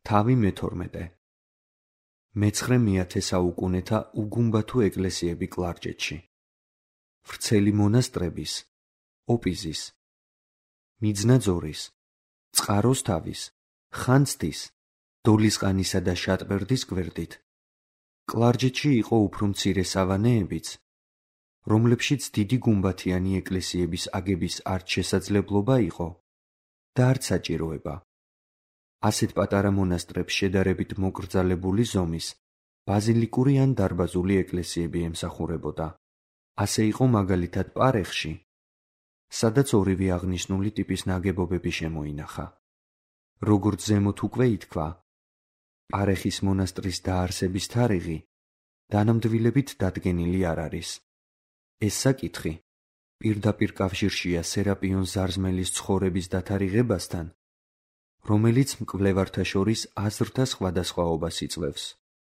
თავი მე-12. მე-9 საუკუნეთა უგუმბათო ეკლესიები კლარჯეთში. ვრცელი მონასტრების, ოპიზის, მიძნაძორის, წყაროსთავის, ხანძთის, დოლისყანისა და შატბერდის გვერდით. კლარჯეთში იყო უფრო მცირე სავანეებიც, რომლებშიც დიდი გუმბათიანი ეკლესიების აგების არც შესაძლებლობა იყო და არც საჭიროება. ასეთ პატარა მონასტრებს შედარებით მოკრძალებული ზომის, ბაზილიკური ან დარბაზული ეკლესიები ემსახურებოდა. ასე იყო მაგალითად პარეხში, სადაც ორივე აღნიშნული ტიპის ნაგებობები შემოინახა. როგორც ზემოთ უკვე ითქვა, პარეხის მონასტრის დაარსების თარიღი დანამდვილებით დადგენილი არ არის. ეს საკითხი პირდაპირ კავშირშია სერაპიონ ზარზმელის ცხოვრების დათარიღებასთან, რომელიც მკვლევართა შორის აზრთა სხვადასხვაობას იწვევს.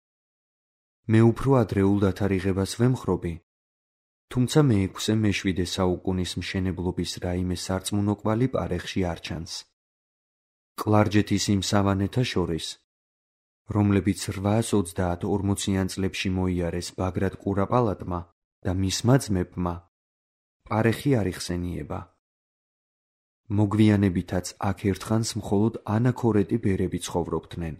მე უფრო ადრეულ დათარიღებას ვემხრობი, თუმცა მე-6-მე-7 საუკუნის მშენებლობის რაიმე სარწმუნო კვალი პარეხში არ ჩანს. კლარჯეთის იმ სავანეთა შორის, რომლებიც 830-40 წლებში მოიარეს ბაგრატ კურაპალატმა და მისმა ძმებმა, პარეხი არ იხსენიება. მოგვიანებითაც აქ ერთხანს მხოლოდ ანაქორეტი ბერები ცხოვრობდნენ.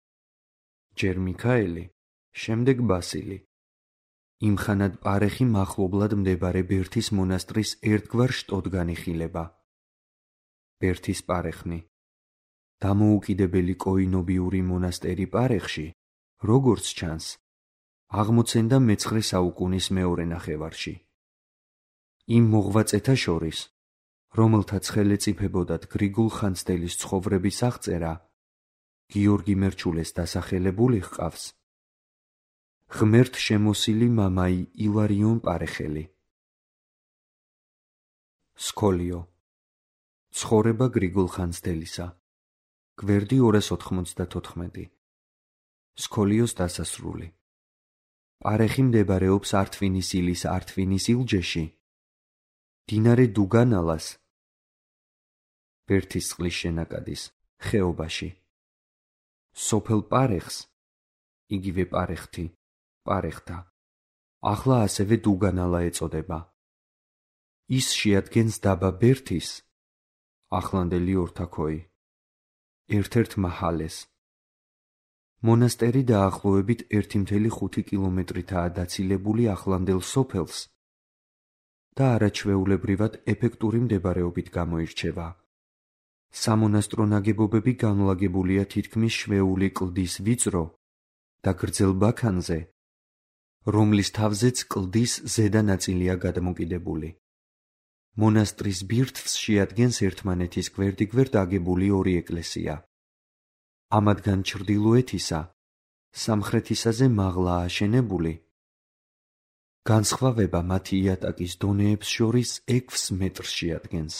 ჯერ მიქაელი, შემდეგ ბასილი. იმხანად პარეხი მახლობლად მდებარე ბერთის მონასტრის ერთგვარ შტოდ განიხილება. ბერთის პარეხნი. დამოუკიდებელი კოინობიური მონასტერი პარეხში, როგორც ჩანს, აღმოცენდა მე-9 საუკუნის მეორე ნახევარში. იმ მოღვაწეთა შორის, რომელთაც ხელეწიფებოდათ გრიგოლ ხანძთელის ცხოვრების აღწერა, გიორგი მერჩულეს დასახელებული ჰყავს ღმერთ შემოსილი მამაი ილარიონ პარეხელი. სკოლიო. ცხოვრება გრიგოლ ხანძთელისა. გვერდი 294. სკოლიოს დასასრული. პარეხი მდებარეობს ართვინის ილის ართვინის ილჯეში, მდინარე დუგანალას, ბერთის წყლის შენაკადის ხეობაში. სოფელ პარეხს, იგივე პარეხთი, პარეხთა, ახლა ასევე დუგანალა ეწოდება. ის შეადგენს დაბა ბერთის, ახლანდელი ორთაქოი, ერთ-ერთ მაჰალეს. მონასტერი დაახლოებით 1,5 კილომეტრითაა დაცილებული ახლანდელ სოფელს და არაჩვეულებრივად ეფექტური მდებარეობით გამოირჩევა. სამონასტრო ნაგებობები განლაგებულია თითქმის შვეული კლდის ვიწრო და გრძელ ბაქანზე, რომლის თავზეც კლდის ზედა ნაწილია გადმოკიდებული. მონასტრის ბირთვს შეადგენს ერთმანეთის გვერდიგვერდ აგებული ორი ეკლესია. ამათგან ჩრდილოეთისა, სამხრეთისაზე მაღლა აშენებული, განსხვავება მათი იატაკის დონეებს შორის 6 მეტრს შეადგენს.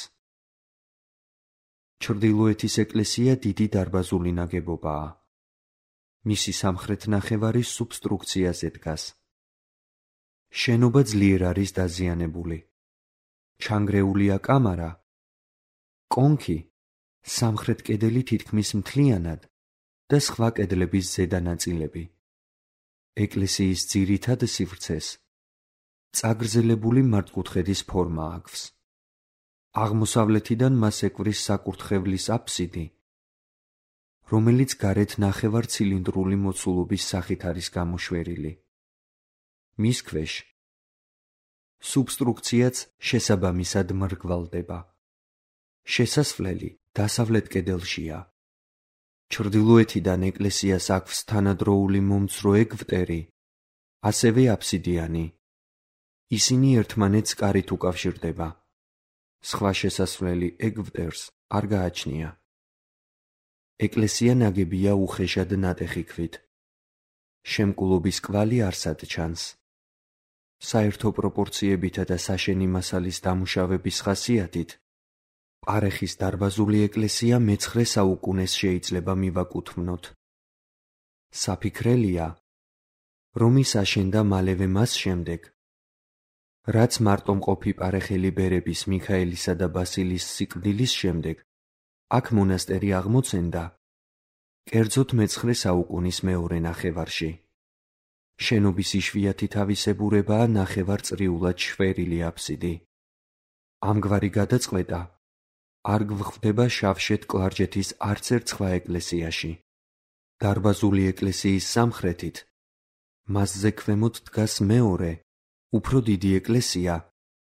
ჩრდილოეთის ეკლესია დიდი დარბაზული ნაგებობაა. მისი სამხრეთ ნახევარი სუბსტრუქციაზე დგას. შენობა ძლიერ არის დაზიანებული. ჩანგრეულია კამარა, კონქი, სამხრეთ კედელი თითქმის მთლიანად და სხვა კედლების ზედა ნაწილები. ეკლესიის ძირითად სივრცეს წაგრძელებული მართკუთხედის ფორმა აქვს. აღმოსავლეთიდან მას ეკვრის საკურთხევლის აფსიდი, რომელიც გარეთ ნახევარცილინდრული მოცულობის სახით არის გამოშვერილი. მის ქვეშ სუბსტრუქციაც შესაბამისად მრგვალდება. შესასვლელი დასავლეთ კედელშია. ჩრდილოეთიდან ეკლესიას აქვს თანადროული მომცრო ეგვტერი, ასევე აფსიდიანი. ისინი ერთმანეთს კარით უკავშირდება. სხვა შესასვლელი ეგვტერს არ გააჩნია. ეკლესია ნაგებია უხეშად ნატეხი ქვით. შემკულობის კვალი არსად ჩანს. საერთო პროპორციებითა და საშენი მასალის დამუშავების ხასიათით, პარეხის დარბაზული ეკლესია მე-9 საუკუნეს შეიძლება მივაკუთვნოთ. საფიქრელია, რომ ის აშენდა მალევე მას შემდეგ, რაც მარტომყოფი პარეხელი ბერების მიქაელისა და ბასილის სიკვდილის შემდეგ აქ მონასტერი აღმოცენდა კერძოდ მე-19 საუკუნის მეორე ნახევარში. შენობის იშვიათი თავისებურებაა ნახევარწრიულად შვერილი აფსიდი. ამგვარი გადაწყვეტა არ გვხვდება შავშეთ-კლარჯეთის არცერთ სხვა ეკლესიაში. დარბაზული ეკლესიის სამხრეთით, მასზე ქვემოთ დგას მეორე, უფრო დიდი ეკლესია,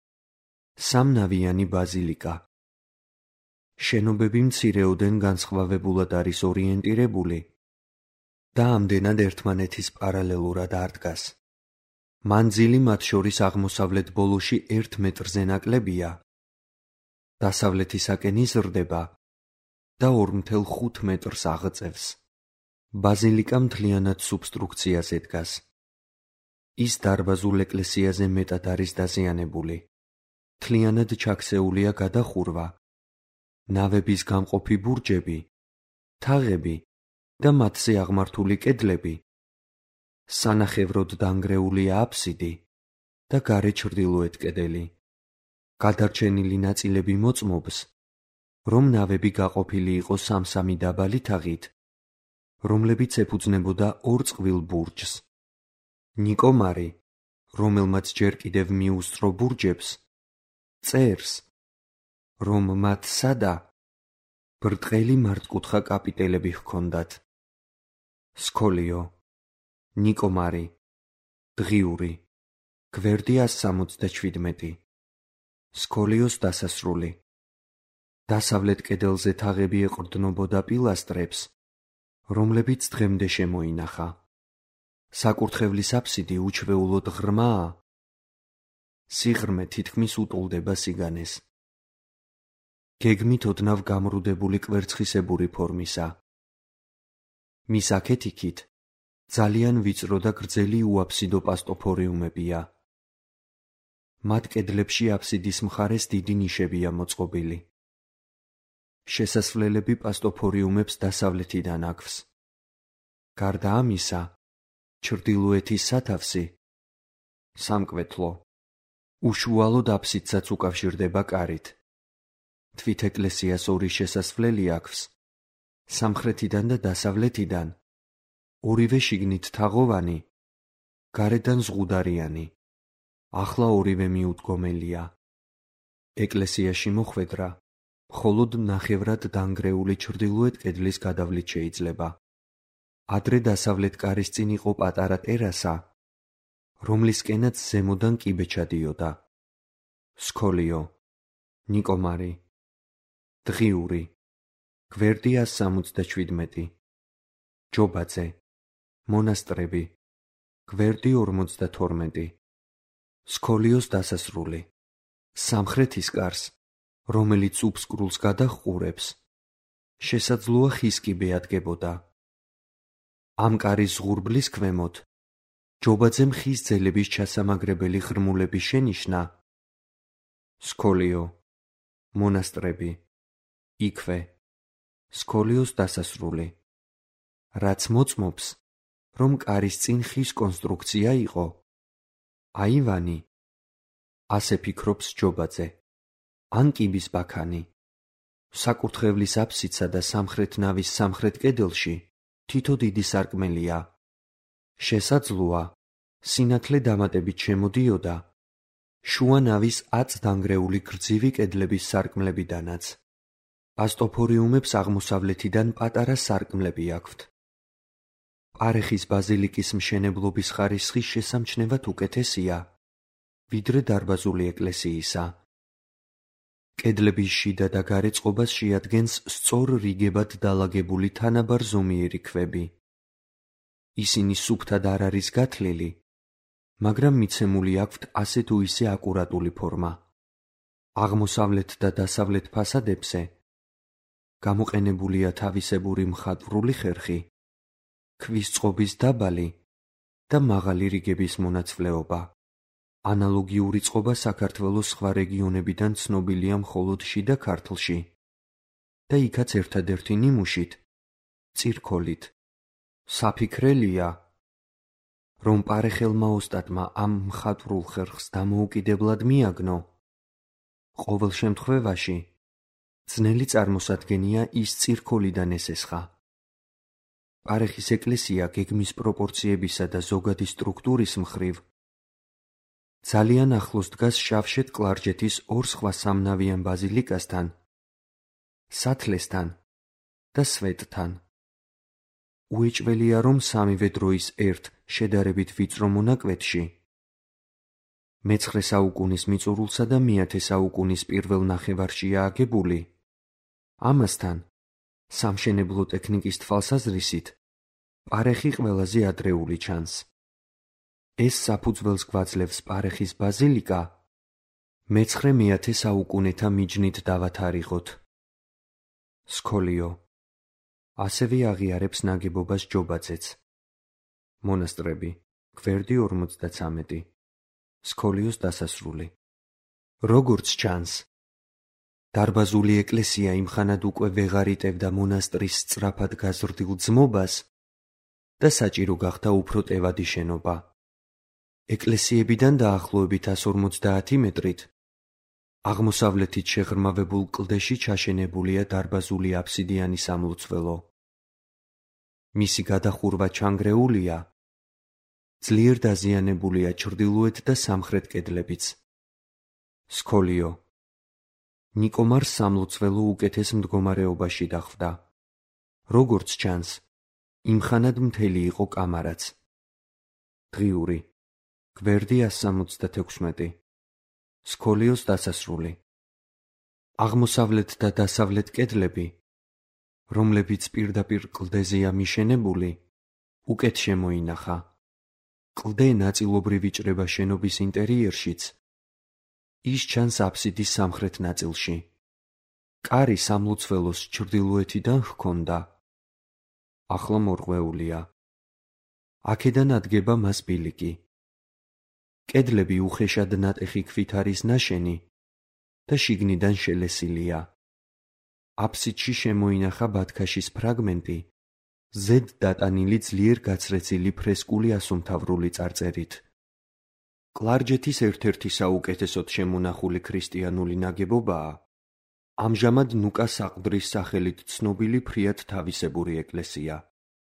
სამნავიანი ბაზილიკა. შენობები მცირეოდენ განსხვავებულად არის ორიენტირებული და ამდენად ერთმანეთის პარალელურად არ დგას. მანძილი მათ შორის აღმოსავლეთ ბოლოში 1 მეტრზე ნაკლებია, დასავლეთისაკენ იზრდება და 2,5 მეტრს აღწევს. ბაზილიკა მთლიანად სუბსტრუქციაზე დგას. ის დარბაზულ ეკლესიაზე მეტად არის დაზიანებული. მთლიანად ჩაქცეულია გადახურვა, ნავების გამყოფი ბურჯები, თაღები და მათზე აღმართული კედლები. სანახევროდ დანგრეულია აფსიდი და გარე ჩრდილოეთ კედელი. გადარჩენილი ნაწილები მოწმობს, რომ ნავები გაყოფილი იყო სამ-სამი დაბალი თაღით, რომლებიც ეფუძნებოდა 2 წყვილ ბურჯს. ნიკომარი, რომელმაც ჯერ კიდევ მიუსწრო ბურჯებს, წერს, რომ მათ სადა ბრტყელი მართკუთხა კაპიტელები ჰქონდათ. სქოლიო, ნიკომარი, დღიური, გვერდი 177. სქოლიოს დასასრული. დასავლეთ კედელზე თაღები ეყრდნობოდა პილასტრებს, რომლებიც დღემდე შემოინახა. საკურთხევლის აფსიდი უჩვეულოდ ღრმაა. სიღრმე თითქმის უტოლდება სიგანეს. გეგმით ოდნავ გამრუდებული კვერცხისებური ფორმისა. მის აქეთ-იქით ძალიან ვიწრო და გრძელი უაფსიდო პასტოფორიუმებია. მათ კედლებში აფსიდის მხარეს დიდი ნიშებია მოწყობილი. შესასვლელები პასტოფორიუმებს დასავლეთიდან აქვს. გარდა ამისა, ჩრდილოეთის სათავსი, სამკვეთლო, უშუალოდ აფსიდსაც უკავშირდება კარით. თვით ეკლესიას 2 შესასვლელი აქვს, სამხრეთიდან და დასავლეთიდან, ორივე შიგნით თაღოვანი, გარედან ზღუდარიანი. ახლა ორივე მიუდგომელია. ეკლესიაში მოხვედრა მხოლოდ ნახევრად დანგრეული ჩრდილოეთ კედლის გადავლით შეიძლება. ადრე დასავლეთ კარის წინ იყო პატარა ტერასა, რომლისკენაც ზემოდან კიბე ჩადიოდა. სქოლიო, ნიკომარი, დღიური, გვერდი 177. ჯობაძე, მონასტრები, გვერდი 52. სქოლიოს დასასრული. სამხრეთის კარს, რომელიც უბსკრულს გადაჰყურებს, შესაძლოა ხის კიბე ადგებოდა. ამ კარის ზღურბლის ქვემოთ ჯობაძემ ხის ძელების ჩასამაგრებელი ღრმულები შენიშნა. სქოლიო, მონასტრები, იქვე, სქოლიოს დასასრული. რაც მოწმობს, რომ კარის წინ ხის კონსტრუქცია იყო. აივანი, ასე ფიქრობს ჯობაძე, ან კიბის ბაქანი. საკურთხევლის აფსიდსა და სამხრეთ ნავის სამხრეთ კედელში თითო დიდი სარკმელია. შესაძლოა, სინათლე დამატებით შემოდიოდა შუა ნავის 10 დანგრეული გრძივი კედლების სარკმლებიდანაც. პასტოფორიუმებს აღმოსავლეთიდან პატარა სარკმლები აქვთ. პარეხის ბაზილიკის მშენებლობის ხარისხი შესამჩნევად უკეთესია, ვიდრე დარბაზული ეკლესიისა. კედლების შიდა და გარე წყობას შეადგენს სწორ რიგებად დალაგებული თანაბარ ზომიერი ქვები. ისინი სუფთად არ არის გათლილი, მაგრამ მიცემული აქვთ ასე თუ ისე აკურატული ფორმა. აღმოსავლეთ და დასავლეთ ფასადებზე გამოყენებულია თავისებური მხატვრული ხერხი, ქვის წყობის დაბალი და მაღალი რიგების მონაცვლეობა. ანალოგიური წყობა საქართველოს სხვა რეგიონებიდან ცნობილია მხოლოდ შიდა ქართლში და იქაც ერთადერთი ნიმუშით, წირქოლით. საფიქრელია, რომ პარეხელმა ოსტატმა ამ მხატვრულ ხერხს დამოუკიდებლად მიაგნო. ყოველ შემთხვევაში, ძნელი წარმოსადგენია ის წირქოლიდან ესესხა. პარეხის ეკლესია გეგმის პროპორციებისა და ზოგადი სტრუქტურის მხრივ ძალიან ახლოს დგას შავშეთ კლარჯეთის ორ სხვა სამნავიან ბაზილიკასთან, სათლესთან და სვეტთან. უეჭველია, რომ სამივე დროის ერთ შედარებით ვიწრო მონაკვეთში მე-9 საუკუნის მიწურულსა და მე-10 საუკუნის პირველ ნახევარშია აგებული. ამასთან, სამშენებლო ტექნიკის თვალსაზრისით, პარეხი ყველაზე ადრეული ჩანს. ეს საფუძველს გვაძლევს პარეხის ბაზილიკა მე-9-10 საუკუნეთა მიჯნით დავათარიღოთ. სქოლიო ასევე აღიარებს ნაგებობას ჯობაძეც. მონასტრები გვერდი 53. სქოლიოს დასასრული. როგორც ჩანს, დარბაზული ეკლესია იმხანად უკვე ვეღარ იტევდა მონასტრის სწრაფად გაზრდილ ძმობას და საჭირო გახდა უფრო ტევადი შენობა. ეკლესიებიდან დაახლოებით 150 მეტრით აღმოსავლეთით შეღრმავებულ კლდეში ჩაშენებულია დარბაზული აფსიდიანი სამლოცველო. მისი გადახურვა ჩანგრეულია, ძლიერ დაზიანებულია ჩრდილოეთ და სამხრეთ კედლებიც. სქოლიო ნიკომარს სამლოცველო უკეთეს მდგომარეობაში დახვდა. როგორც ჩანს, იმხანად მთელი იყო კამარაც. დღიური გვერდი 166. სქოლიოს დასასრული. აღმოსავლეთ და დასავლეთ კედლები, რომლებიც პირდაპირ კლდეზეა მიშენებული, უკეთ შემოინახა. კლდე ნაწილობრივ იჭრება შენობის ინტერიერშიც. ის ჩანს აფსიდის სამხრეთ ნაწილში. კარი სამლოცველოს ჩრდილოეთიდან ჰქონდა. ახლა მორღვეულია. აქედან ადგება მას ბილიკი. კედლები უხეშად ნატეხი ქვით არის ნაშენი და შიგნიდან შელესილია. აფსიდში შემოინახა ბათქაშის ფრაგმენტი, ზედ დატანილი ძლიერ გაცრეცილი ფრესკული ასომთავრული წარწერით. კლარჯეთის ერთ-ერთი საუკეთესოდ შემონახული ქრისტიანული ნაგებობაა ამჟამად ნუკა საყდრის სახელით ცნობილი ფრიად თავისებური ეკლესია.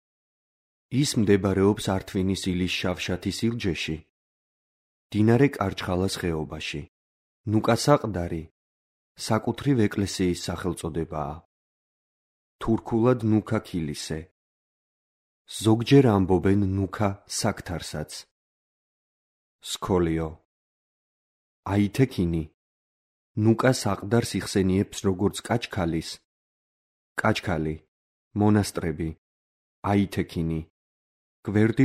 ის მდებარეობს ართვინის ილის შავშათის ილჯეში, მდინარე კარჩხალას ხეობაში. ნუკა საყდარი საკუთრივ ეკლესიის სახელწოდებაა. თურქულად ნუქა ქილისე. ზოგჯერ ამბობენ ნუქა საკთარსაც. სქოლიო აითექინი ნუკა საყდარს იხსენიებს როგორც კაჩქალის, კაჩქალი, მონასტრები, აითექინი, გვერდი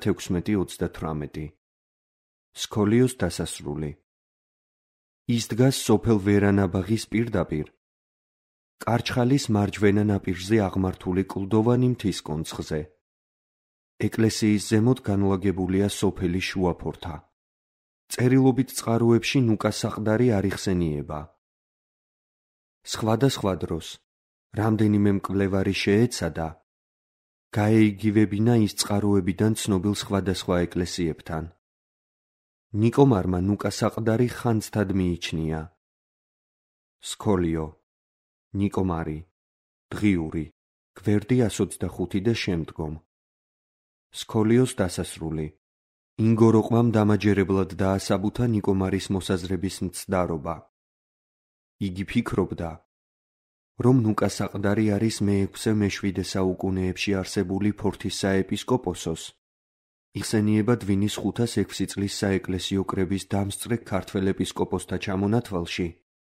26-38. სქოლიოს დასასრული. ის დგას სოფელ ვერანაბაღის პირდაპირ, კარჩხალის მარჯვენა ნაპირზე აღმართული კლდოვანი მთის კონცხზე. ეკლესიის ზემოთ განლაგებულია სოფელი შუაფორთა. წერილობით წყაროებში ნუკა საყდარი არ იხსენიება. სხვადასხვა დროს რამდენიმე მკვლევარი შეეცადა გაეიგივებინა ის წყაროებიდან ცნობილ სხვადასხვა ეკლესიებთან. ნიკომარმა ნუკა საყდარი ხანძთად მიიჩნია. სქოლიო ნიკომარი დღიური გვერდი 125 და შემდგომ. სქოლიოს დასასრული. ინგოროყვამ დამაჯერებლად დაასაბუთა ნიკომარის მოსაზრების მცდარობა. იგი ფიქრობდა, რომ ნუკა საყდარი არის მე-6-მე-7 საუკუნეებში არსებული ფორთის საეპისკოპოსოს, იხსენიება დვინის 506 წლის საეკლესიო კრების დამსწრე ქართველ ეპისკოპოსთა ჩამონათვალში,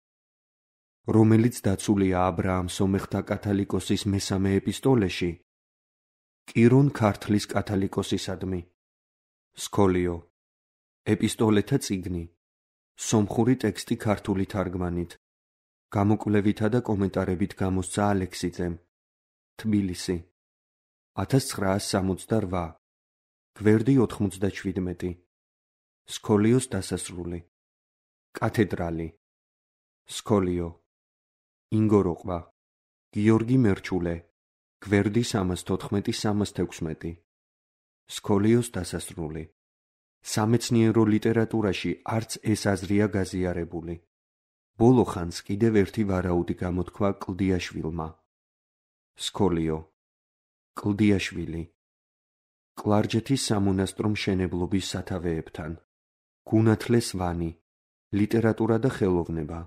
რომელიც დაცულია აბრაამ სომეხთა კათალიკოსის მესამე ეპისტოლეში, კირონ ქართლის კათალიკოსისადმი. სქოლიო ეპისტოლეთა წიგნი, სომხური ტექსტი ქართული თარგმანით, გამოკვლევითა და კომენტარებით გამოსცა ალექსიძემ. თბილისი 1968. გვერდი 97. სქოლიოს დასასრული. კათედრალი. სქოლიო ინგოროყვა გიორგი მერჩულე გვერდი 314-316. სქოლიოს დასასრული. სამეცნიერო ლიტერატურაში არც ეს აზრია გაზიარებული. ბოლო ხანს კიდევ ერთი ვარაუდი გამოთქვა კლდიაშვილმა. სქოლიო კლდიაშვილი. კლარჯეთის სამონასტრო მშენებლობის სათავეებთან. გუნათლეს ვანი. ლიტერატურა და ხელოვნება.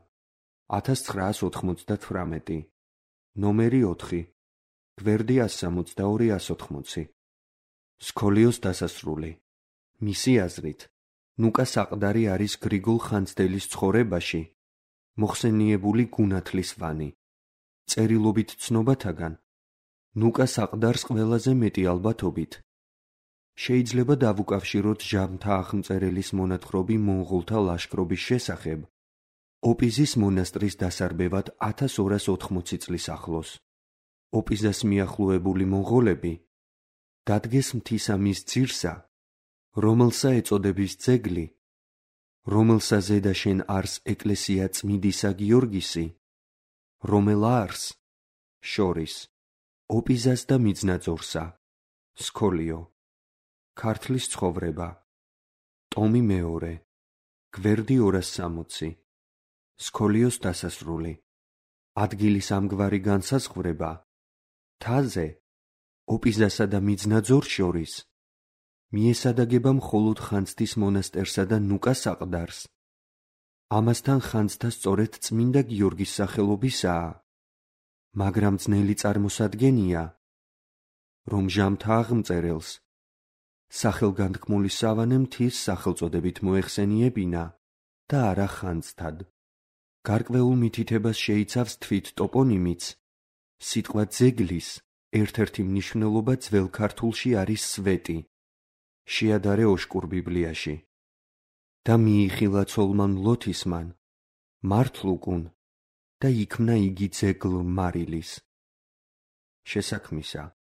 1998. ნომერი 4. გვერდი 162-180. სქოლიოს დასასრული. მისი აზრით, ნუკა საყდარი არის გრიგოლ ხანძთელის ცხოვრებაში მოხსენიებული გუნათლის ვანი. წერილობით ცნობათაგან, ნუკა საყდარს ყველაზე მეტი ალბათობით შეიძლება დავუკავშიროთ ჟამთა აღმწერელის მონათხრობი მონღოლთა ლაშქრობის შესახებ ოპიზის მონასტრის დასარბევად 1280 წლის ახლოს. ოპიზას მიახლოებული მონღოლები დადგეს მთისამის ძირსა, რომელსა ეწოდების ძეგლი, რომელსა ზედაშენ არს ეკლესია წმიდისა გიორგისი, რომელ არს შორის ოპიზას და მიძნაძორსა. სქოლიო. ქართლის ცხოვრება. ტომი მეორე. გვერდი 260. სქოლიოს დასასრული. ადგილის ამგვარი განსაზღვრება მთაზე ოპიზასა და მიძნაძორს შორის მიესადაგება მხოლოდ ხანძთის მონასტერსა და ნუკა საყდარს. ამასთან ხანძთა სწორედ წმინდა გიორგის სახელობისაა, მაგრამ ძნელი წარმოსადგენია, რომ ჟამთა აღმწერელს სახელგანთქმული სავანე მთის სახელწოდებით მოეხსენიებინა და არა ხანძთად. გარკვეულ მითითებას შეიცავს თვით ტოპონიმიც, სიტყვა ძეგლის ერთ-ერთი მნიშვნელობა ძველ ქართულში არის სვეტი, შეადარე ოშკურ ბიბლიაში და მიიხილა ცოლმან ლოთისმან, მართლუკუნ და იქმნა იგი ძეგლ მარილის. შესაქმისა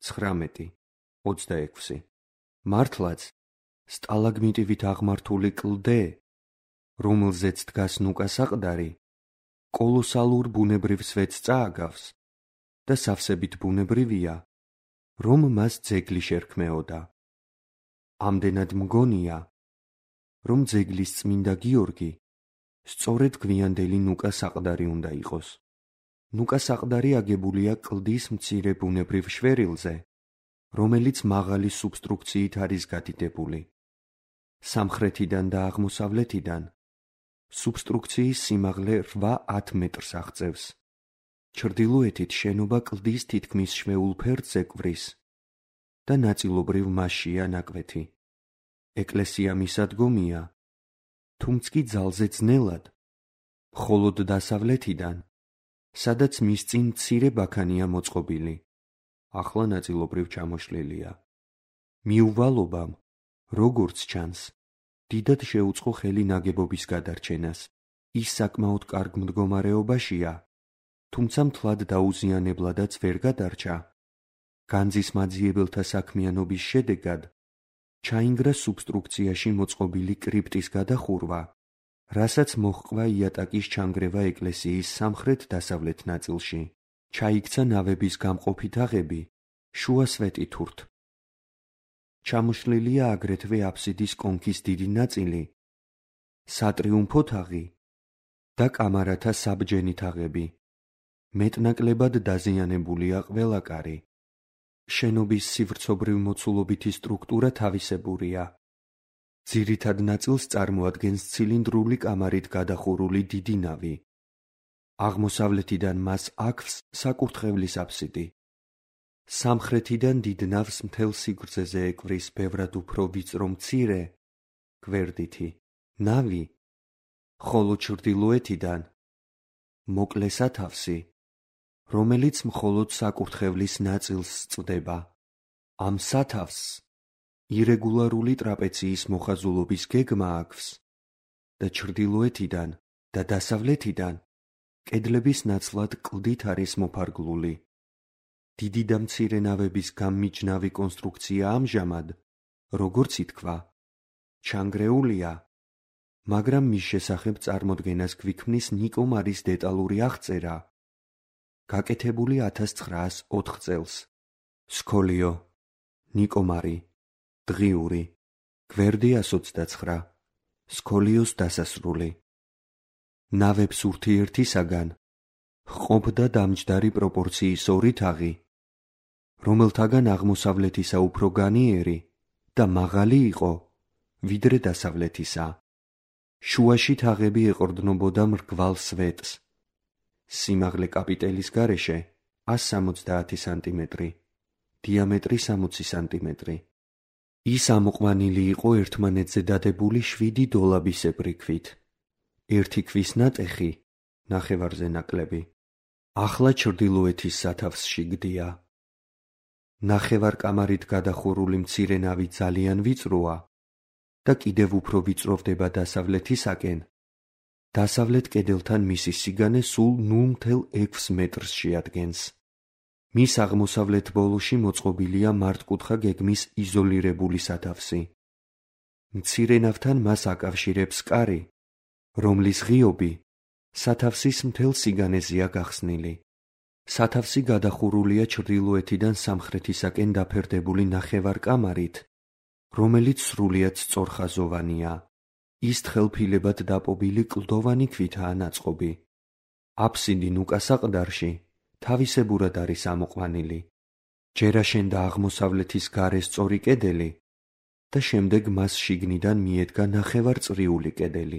19-26. მართლაც სტალაგმიტივით აღმართული კლდე, რომელზეც დგას ნუკა საყდარი, კოლოსალურ ბუნებრივ სვეტს წააგავს და სავსებით ბუნებრივია, რომ მას ძეგლი შერქმეოდა. ამდენად მგონია, რომ ძეგლის წმინდა გიორგი სწორედ გვიანდელი ნუკა საყდარი უნდა იყოს. ნუკა საყდარი აგებულია კლდის მცირე ბუნებრივ შვერილზე, რომელიც მაღალი სუბსტრუქციით არის გადიდებული. სამხრეთიდან და აღმოსავლეთიდან სუბსტრუქციის სიმაღლე 8-10 მეტრს აღწევს. ჩრდილოეთით შენობა კლდის თითქმის შვეულ ფერდზე კვრის და ნაწილობრივ მასშია ნაკვეთი. ეკლესია მისადგომია, თუმც კი ძალზე ძნელად, მხოლოდ დასავლეთიდან, სადაც მის წინ მცირე ბაქანია მოწყობილი. ახლა ნაწილობრივ ჩამოშლილია. მიუვალობამ, როგორც ჩანს, დიდად შეუწყო ხელი ნაგებობის გადარჩენას. ის საკმაოდ კარგ მდგომარეობაშია, თუმცა მთლად დაუზიანებლადაც ვერ გადარჩა. განძის მაძიებელთა საქმიანობის შედეგად ჩაინგრა სუბსტრუქციაში მოწყობილი კრიპტის გადახურვა, რასაც მოჰყვა იატაკის ჩანგრევა ეკლესიის სამხრეთ-დასავლეთ ნაწილში. ჩაიქცა ნავების გამყოფი თაღები შუა სვეტითურთ. ჩამოშლილია აგრეთვე აფსიდის კონქის დიდი ნაწილი, სატრიუმფო თაღი და კამარათა საბჯენი თაღები. მეტნაკლებად დაზიანებულია ყველა კარი. შენობის სივრცობრივ მოცულობითი სტრუქტურა თავისებურია. ძირითად ნაწილს წარმოადგენს ცილინდრული კამარით გადახურული დიდი ნავი. აღმოსავლეთიდან მას აქვს საკურთხევლის აფსიდი. სამხრეთიდან დიდ ნავს მთელ სიგრძეზე ეკვრის ბევრად უფრო ვიწრო მცირე გვერდითი ნავი, ხოლო ჩრდილოეთიდან მოკლე სათავსი, რომელიც მხოლოდ საკურთხევლის ნაწილს სწვდება. ამ სათავსს ირეგულარული ტრაპეციის მოხაზულობის გეგმა აქვს და ჩრდილოეთიდან და დასავლეთიდან კედლების ნაცვლად კლდით არის მოფარგლული. დიდი და მცირე ნავების გამმიჯნავი კონსტრუქცია ამჟამად, როგორც ითქვა, ჩანგრეულია, მაგრამ მის შესახებ წარმოდგენას გვიქმნის ნიკო მარის დეტალური აღწერა, გაკეთებული 1904 წელს. სქოლიო. ნიკო მარი. დღიური. გვერდი 129. სქოლიოს დასასრული. ნავებს ურთიერთისაგან ჰყოფდა დამჯდარი პროპორციის ორი თაღი, რომელთაგან აღმოსავლეთისა უფრო განიერი და მაღალი იყო, ვიდრე დასავლეთისა. შუაში თაღები ეყრდნობოდა მრგვალ სვეტს. სიმაღლე კაპიტელის გარეშე 170 სანტიმეტრი, დიამეტრი 60 სანტიმეტრი. ის ამოყვანილი იყო ერთმანეთზე დადებული 7 დოლაბისებრი ქვით. ერთი ქვის ნატეხი, ნახევარზე ნაკლები, ახლა ჩრდილოეთის სათავსში გდია. ნახევარკამარით გადახურული მცირე ნავი ძალიან ვიწროა და კიდევ უფრო ვიწროვდება დასავლეთისაკენ. დასავლეთ კედელთან მისი სიგანე სულ 0.6 მეტრს შეადგენს. მის აღმოსავლეთ ბოლოში მოწყობილია მართკუთხა გეგმის იზოლირებული სათავსი. მცირე ნავთან მას აკავშირებს კარი, რომლის ღიობი სათავსის მთელ სიგანეზეა გახსნილი. სათავსი გადახურულია ჩრდილოეთიდან სამხრეთისაკენ დაფერდებული ნახევარკამარით, რომელიც სრულიად სწორხაზოვანია. ის თხელფილებად დაპობილი კლდოვანი ქვითაა ნაწყობი. აფსიდი ნუკა საყდარში თავისებურად არის ამოყვანილი. ჯერ აშენდა აღმოსავლეთის გარე სწორი კედელი და შემდეგ მას შიგნიდან მიედგა ნახევარწრიული კედელი.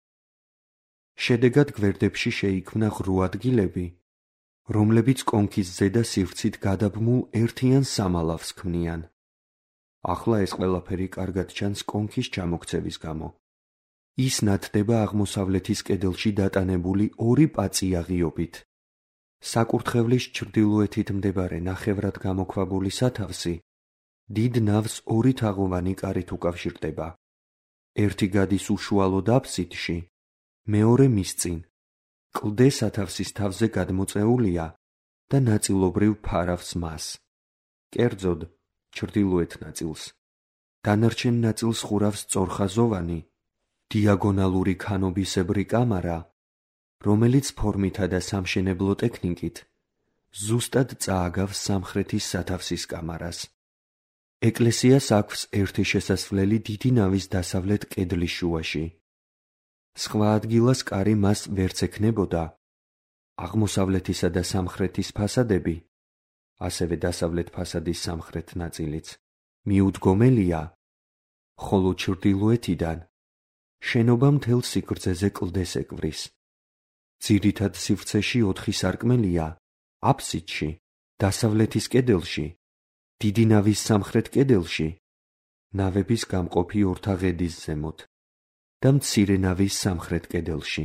შედეგად გვერდებში შეიქმნა ღრუ ადგილები, რომლებიც კონქის ზედა სივრცით გადაბმულ ერთიან სამალავს ქმნიან. ახლა ეს ყველაფერი კარგად ჩანს კონქის ჩამოქცევის გამო. ის ნათდება აღმოსავლეთის კედელში დატანებული 2 პაწია ღიობით. საკურთხევლის ჩრდილოეთით მდებარე ნახევრად გამოქვაბული სათავსი დიდ ნავს 2 თაღოვანი კარით უკავშირდება. ერთი გადის უშუალოდ აფსიდში, მეორე მის წინ. კლდე სათავსის თავზე გადმოწეულია და ნაწილობრივ ფარავს მას. კერძოდ, ჩრდილოეთ ნაწილს. დანარჩენ ნაწილს ხურავს სწორხაზოვანი, დიაგონალური ქანობისებრი კამარა, რომელიც ფორმითა და სამშენებლო ტექნიკით ზუსტად წააგავს სამხრეთის სათავსის კამარას. ეკლესიას აქვს ერთი შესასვლელი დიდი ნავის დასავლეთ კედლის შუაში. სხვა ადგილას კარი მას ვერც ექნებოდა. აღმოსავლეთისა და სამხრეთის ფასადები, ასევე დასავლეთ ფასადის სამხრეთ ნაწილიც, მიუდგომელია, ხოლო ჩრდილოეთიდან შენობა მთელ სიგრძეზე კლდეს ეკვრის. ძირითად სივრცეში 4 სარკმელია, აფსიდში, დასავლეთის კედელში, დიდი ნავის სამხრეთ კედელში, ნავების გამყოფი ორთაღედის ზემოთ და მცირე ნავის სამხრეთ კედელში.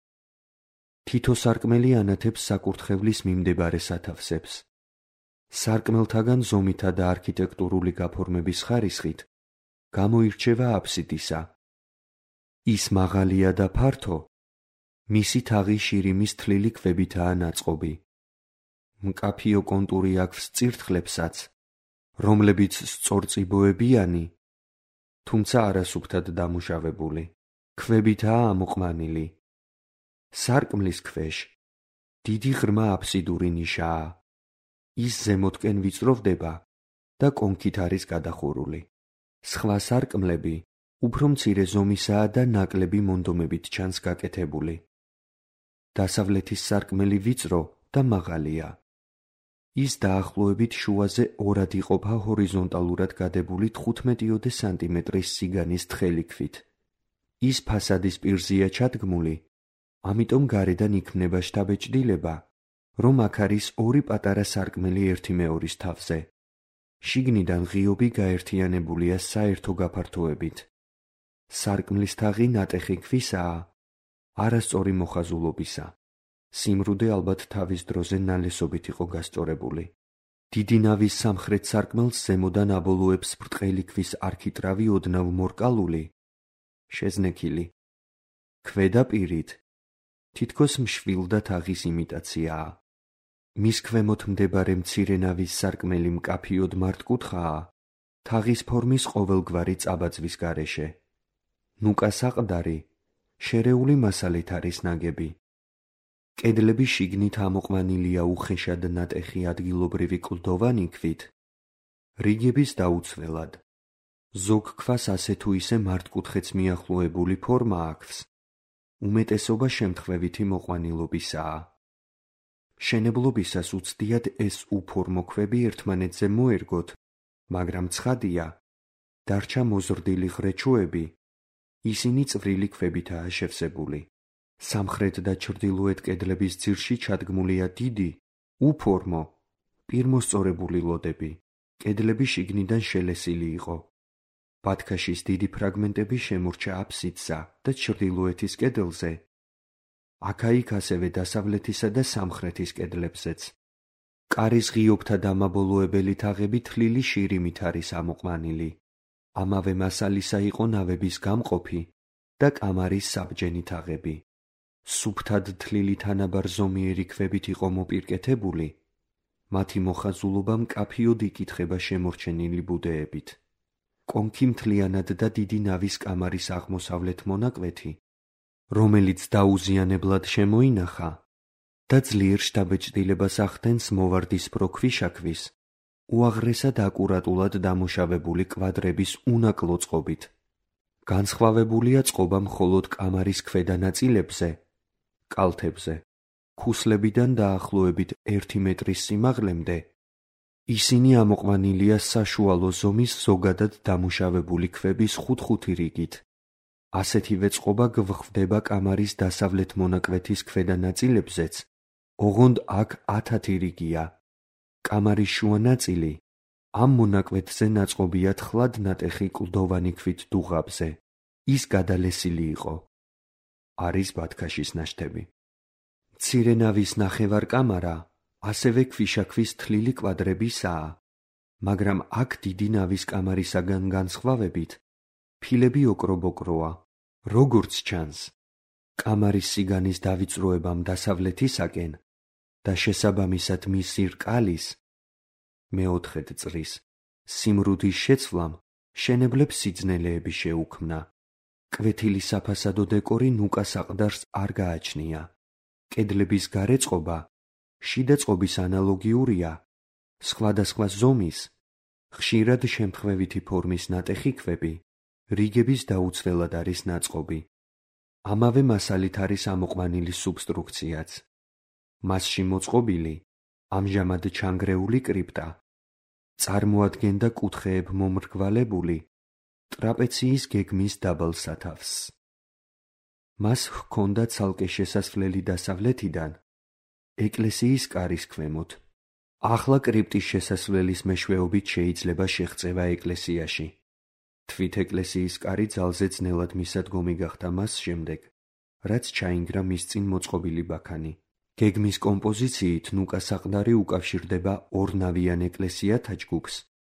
თითო სარკმელი ანათებს საკურთხევლის მიმდებარე სათავსებს. სარკმელთაგან ზომითა და არქიტექტურული გაფორმების ხარისხით გამოირჩევა აფსიდისა. ის მაღალია და ფართო, მისი თაღი შირიმის თლილი ქვებითაა ნაწყობი. მკაფიო კონტური აქვს წირთხლებსაც, რომლებიც სწორწიბოებიანი, თუმცა არასუფთად დამუშავებული, ქვებითაა ამოყვანილი. სარკმლის ქვეშ დიდი ღრმა აფსიდური ნიშაა. ის ზემოთკენ ვიწროვდება და კონქით არის გადახურული. სხვა სარკმლები უფრო მცირე ზომისაა და ნაკლები მონდომებით ჩანს გაკეთებული. დასავლეთის სარკმელი ვიწრო და მაღალია. ის დაახლოებით შუაზე 2-ად იყოფა ჰორიზონტალურად გადებული 15 სანტიმეტრის სიგანის თხელი ქვით. ის ფასადის პირზეა ჩადგმული, ამიტომ გარედან იქმნება შთაბეჭდილება, რომ აქ არის 2 პატარა სარკმელი ერთი მეორის თავზე. შიგნიდან ღიობი გაერთიანებულია საერთო გაფართოებით. სარკმლის თაღი ნატეხი ქვისაა, არასწორი მოხაზულობისა. სიმრუდე ალბათ თავის დროზე ნალესობით იყო გასწორებული. დიდი ნავის სამხრეთ სარკმელს ზემოდან აბოლოებს ბრტყელი ქვის არქიტრავი ოდნავ მორკალული, შეზნექილი. ქვედა პირით თითქოს მშვილდა თაღის იმიტაციაა. მის ქვემოთ მდებარე მცირე ნავის სარკმელი მკაფიოდ მართკუთხაა, თაღის ფორმის ყოველგვარი წაბაძვის გარეშე. ნუკა საყდარი შერეული მასალით არის ნაგები. კედლები შიგნით ამოყვანილია უხეშად ნატეხი ადგილობრივი კლდოვანი ქვით, რიგების დაუცველად. ზოგ ქვას ასე თუ ისე მართკუთხედს მიახლოებული ფორმა აქვს. უმეტესობა შემთხვევითი მოყვანილობისაა. შენებლობისას უცდიათ ეს უფორმო ქვები ერთმანეთზე მოერგოთ, მაგრამ ცხადია, დარჩა მოზრდილი ხრეჩუები, ისინი წვრილი ქვებითაა შევსებული. სამხრეთ და ჩრდილოეთ კედლების ძირში ჩადგმულია დიდი, უფორმო, პირმოსწორებული ლოდები. კედლები შიგნიდან შელესილი იყო. ბათქაშის დიდი ფრაგმენტები შემორჩა აფსიდსა და ჩრდილოეთის კედელზე. აქა-იქ ასევე დასავლეთისა და სამხრეთის კედლებზეც. კარის ღიობთა დამაბოლოებელი თაღები თლილი შირიმით არის ამოყვანილი. ამავე მასალისა იყო ნავების გამყოფი და კამარის საბჯენი თაღები. სუფთად თლილი თანაბარ ზომიერი ქვებით იყო მოპირკეთებული, მათი მოხაზულობა მკაფიოდ იკითხება შემორჩენილი ბუდეებით. კონქი მთლიანად და დიდი ნავის კამარის აღმოსავლეთ მონაკვეთი, რომელიც დაუზიანებლად შემოინახა და ძლიერ შთაბეჭდილებას ახდენს მოვარდისფრო ქვიშაქვის, უაღრესად აკურატულად დამუშავებული კვადრების უნაკლო წყობით. განსხვავებულია წყობა მხოლოდ კამარის ქვედა ნაწილებზე, კალთებზე, ქუსლებიდან დაახლოებით 1 მეტრის სიმაღლემდე. ისინი ამოყვანილია საშუალო ზომის ზოგადად დამუშავებული ქვების 5-5 რიგით. ასეთივე წყობა გვხვდება კამარის დასავლეთ მონაკვეთის ქვედა ნაწილებზეც, ოღონდ აქ 10 რიგია. კამარის შუა ნაწილი ამ მონაკვეთზე ნაწყობია თხლად ნატეხი კლდოვანი ქვით დუღაბზე. ის გადალესილი იყო. არის ბათქაშის ნაშთები. მცირე ნავის ნახევარკამარა ასევე ქვიშაქვის თლილი კვადრებისაა, მაგრამ აქ დიდი ნავის კამარისაგან განსხვავებით, ფილები ოქრობოქროა. როგორც ჩანს, კამარის სიგანის დავიწროებამ დასავლეთისაკენ და შესაბამისად მისი რკალის, მეოთხედ წრის, სიმრუდის შეცვლამ მშენებლებს სიძნელეები შეუქმნა. კვეთილი საფასადო დეკორი ნუკა საყდარს არ გააჩნია. კედლების გარე წყობა შიდა წყობის ანალოგიურია, სხვადასხვა ზომის, ხშირად შემთხვევითი ფორმის ნატეხი ქვები, რიგების დაუცველად არის ნაწყობი. ამავე მასალით არის ამოყვანილი სუბსტრუქციაც. მასში მოწყობილი, ამჟამად ჩანგრეული კრიპტა წარმოადგენდა კუთხეებ მომრგვალებული ტრაპეციის გეგმის დაბალ სათავსს. მას ჰქონდა ცალკე შესასვლელი დასავლეთიდან, ეკლესიის კარის ქვემოთ. ახლა კრიპტის შესასვლელის მეშვეობით შეიძლება შეღწევა ეკლესიაში. თვით ეკლესიის კარი ძალზე ძნელად მისადგომი გახდა მას შემდეგ, რაც ჩაინგრა მის წინ მოწყობილი ბაქანი. გეგმის კომპოზიციით ნუკა საყდარი უკავშირდება ორნავიან ეკლესიათა ჯგუფს,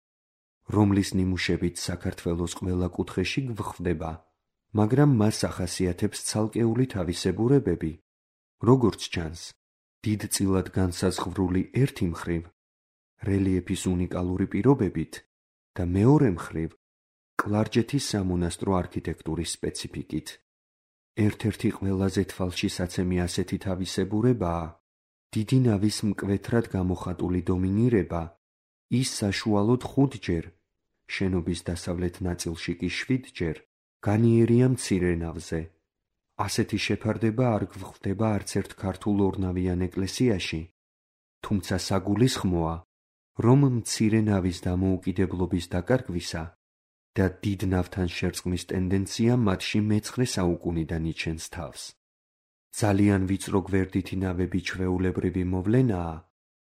რომლის ნიმუშებით საქართველოს ყველა კუთხეში გვხვდება, მაგრამ მას ახასიათებს ცალკეული თავისებურებები, როგორც ჩანს, დიდწილად განსაზღვრული ერთი მხრივ, რელიეფის უნიკალური პირობებით და მეორე მხრივ, კლარჯეთის სამონასტრო არქიტექტურის სპეციფიკით. ერთ-ერთი ყველაზე თვალშისაცემი ასეთი თავისებურებაა დიდი ნავის მკვეთრად გამოხატული დომინირება, ის საშუალოდ 5-ჯერ, შენობის დასავლეთ ნაწილში კი 7-ჯერ, განიერია მცირე ნავზე. ასეთი შეფარდება არ გვხვდება არც ერთ ქართულ ორნავიან ეკლესიაში, თუმცა საგულისხმოა, რომ მცირე ნავის დამოუკიდებლობის დაკარგვისა და დიდ ნავთან შერწყმის ტენდენცია მათში მე-9 საუკუნიდან იჩენს თავს. ძალიან ვიწრო გვერდითი ნავები ჩვეულებრივი მოვლენაა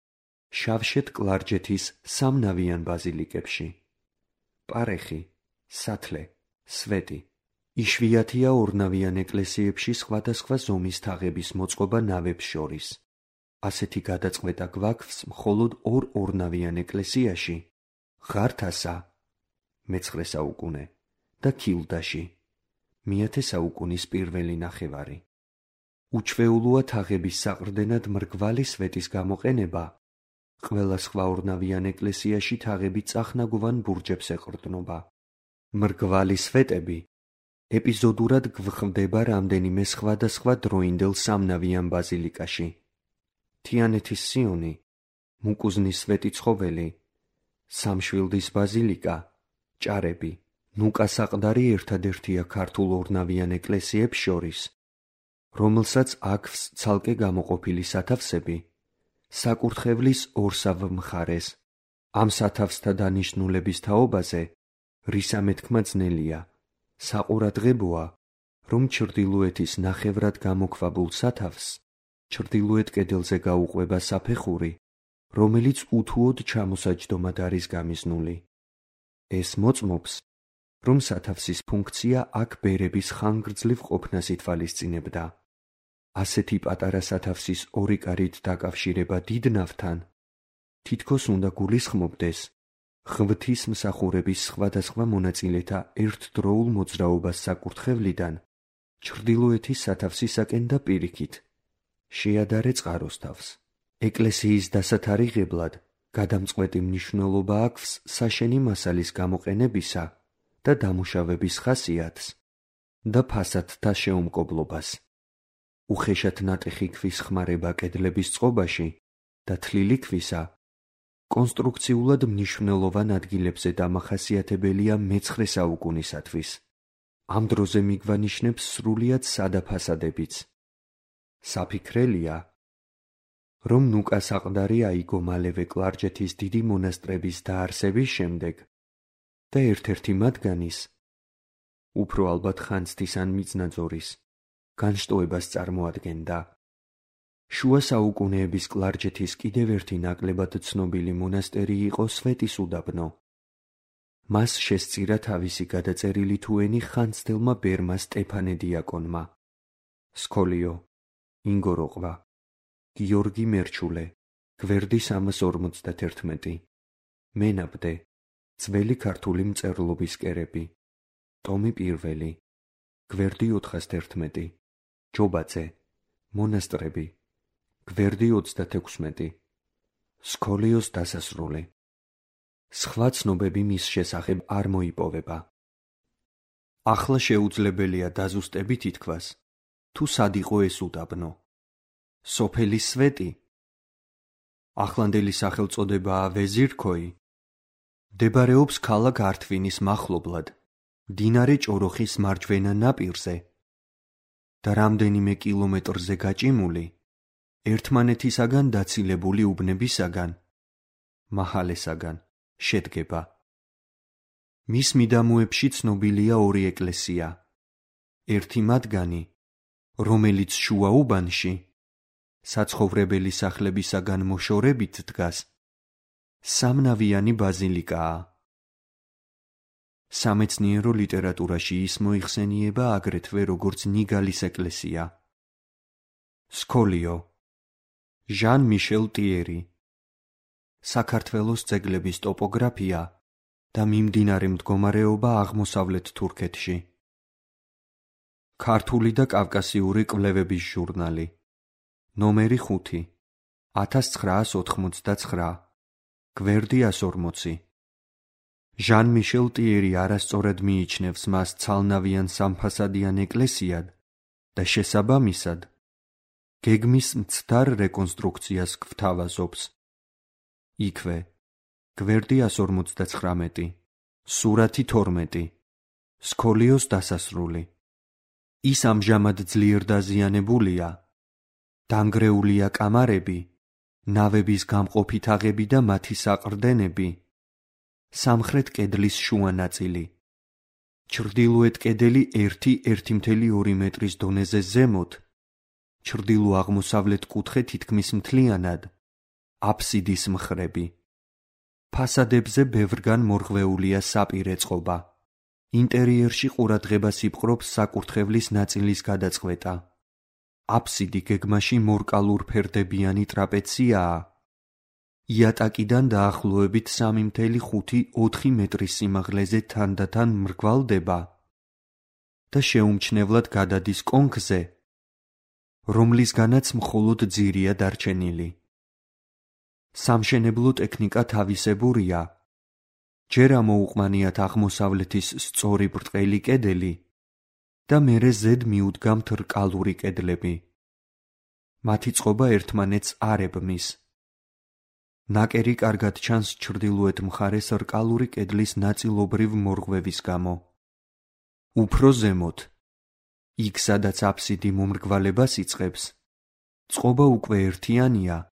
შავშეთ-კლარჯეთის სამნავიან ბაზილიკებში. პარეხი, სათლე, სვეტი. იშვიათია ორნავიან ეკლესიებში სხვადასხვა ზომის თაღების მოწყობა ნავებს შორის. ასეთი გადაწყვეტა გვაქვს მხოლოდ ორ ორნავიან ეკლესიაში, ღართასა, მე-9 საუკუნე და ქილდაში, მე-10 საუკუნის პირველი ნახევარი. უჩვეულოა თაღების საყრდენად მრგვალი სვეტის გამოყენება. ყველა სხვა ორნავიან ეკლესიაში თაღები წახნაგოვან ბურჯებს ეყრდნობა. მრგვალი სვეტები ეპიზოდურად გვხვდება რამდენიმე სხვადასხვა დროინდელ სამნავიან ბაზილიკაში. თიანეთის სიონი, მუკუზნის სვეტი ცხოველი, სამშვილდის ბაზილიკა, ჭარები, ნუკა საყდარი ერთადერთია ქართულ ორნავიან ეკლესიებს შორის, რომელსაც აქვს ცალკე გამოყოფილი სათავსები საკურთხევლის ორსავ მხარეს. ამ სათავსთა დანიშნულების თაობაზე რისა მეთქმა ძნელია. საყურადღებოა, რომ ჩრდილოეთის ნახევრად გამოქვაბულ სათავსს ჩრდილოეთ კედელზე გაუყვება საფეხური, რომელიც უთუოდ ჩამოსაჯდომად არის გამიზნული. ეს მოწმობს, რომ სათავსის ფუნქცია აქ ბერების ხანგრძლივ ყოფნას ითვალისწინებდა. ასეთი პატარა სათავსის ორი კარით დაკავშირება დიდ ნავთან თითქოს უნდა გულისხმობდეს ღვთისმსახურების სხვადასხვა მონაწილეთა ერთდროულ მოძრაობას საკურთხევლიდან ჩრდილოეთის სათავსისაკენ და პირიქით. შეადარე წყაროს თავს. ეკლესიის დასათარიღებლად გადამწყვეტი მნიშვნელობა აქვს საშენი მასალის გამოყენებისა და დამუშავების ხასიათს და ფასადთა შეუმკობლობას. უხეშად ნატეხი ქვის ხმარება კედლების წყობაში და თლილი ქვისა კონსტრუქციულად მნიშვნელოვან ადგილებზე დამახასიათებელია მე-9 საუკუნისათვის. ამ დროზე მიგვანიშნებს სრულიად სადა ფასადებიც. საფიქრელია, რომ ნუკა საყდარი აიგო მალევე კლარჯეთის დიდი მონასტრების დაარსების შემდეგ და ერთ-ერთი მათგანის, უფრო ალბათ ხანძთის ან მიწნაძორის, განშტოებას წარმოადგენდა. შუა საუკუნეების კლარჯეთის კიდევ ერთი ნაკლებად ცნობილი მონასტერი იყო სვეტის უდაბნო. მას შესწირა თავისი გადაწერილი თუენი ხანძთელმა ბერმა სტეფანე დიაკონმა. სკოლიო, ინგოროყვა, გიორგი მერჩულე, გვერდი 351, მენაბდე, ძველი ქართული მწერლობის კერები, ტომი 1, გვერდი 411, ჯობაძე, მონასტრები, გვერდი 36, სკოლიოს დასასრული. სხვა ცნობები მის შესახებ არ მოიპოვება. ახლა შეუძლებელია დაზუსტებით ითქვას, თუ სად იყო ეს უდაბნო. სოფელი სვეტი, ახლანდელი სახელწოდებაა ვეზირქოი, მდებარეობს ქალაქ ართვინის მახლობლად, მდინარე ჭოროხის მარჯვენა ნაპირზე და რამდენიმე კილომეტრზე გაჭიმული, ერთმანეთისაგან დაცილებული უბნებისაგან, მაჰალესაგან შედგება. მის მიდამოებში ცნობილია ორი ეკლესია. ერთი მათგანი, რომელიც შუა უბანში, საცხოვრებელი სახლებისაგან მოშორებით დგას, სამნავიანი ბაზილიკაა. სამეცნიერო ლიტერატურაში ის მოიხსენიება აგრეთვე როგორც ნიგალის ეკლესია. სკოლიო, ჟან მიშელ ტიერი. საქართველოს ძეგლების ტოპოგრაფია და მიმდინარე მდგომარეობა აღმოსავლეთ თურქეთში. ქართული და კავკასიური კვლევების ჟურნალი. ნომერი 5, 1989, გვერდი 140. ჟან მიშელ ტიერი არასწორად მიიჩნევს მას ცალნავიან სამფასადიან ეკლესიად და შესაბამისად გეგმის მცდარ რეკონსტრუქციას გვთავაზობს. იქვე, გვერდი 159, სურათი 12, სკოლიოს დასასრული. ის ამჟამად ძლიერ დაზიანებულია. დანგრეულია კამარები, ნავების გამყოფი თაღები და მათი საყრდენები. სამხრეთ კედლის შუა ნაწილი. ჩრდილოეთ კედელი 1,2 მეტრის დონეზე ზემოთ, ჩრდილო-აღმოსავლეთ კუთხე თითქმის მთლიანად, აფსიდის მხრები. ფასადებზე ბევრგან მორღვეულია საპირე წყობა. ინტერიერში ყურადღებას იპყრობს საკურთხევლის ნაწილის გადაწყვეტა. აფსიდი გეგმაში მორკალურ-ფერდებიანი ტრაპეციაა. იატაკიდან დაახლოებით 3,5-4 მეტრის სიმაღლეზე თანდათან მრგვალდება და შეუმჩნევლად გადადის კონქზე, რომლისგანაც მხოლოდ ძირია დარჩენილი. სამშენებლო ტექნიკა თავისებურია. ჯერ ამოუყმანიათ აღმოსავლეთის სწორი ბრტყელი კედელი და მერე ზედ მიუდგამთ რკალური კედლები. მათი წყობა ერთმანეთს არ ებმის. ნაკერი კარგად ჩანს ჩრდილოეთ მხარეს რკალური კედლის ნაწილობრივ მორღვევის გამო. უფრო ზემოთ, იქ სადაც აფსიდი მომრგვალებას იწყებს, წყობა უკვე ერთიანია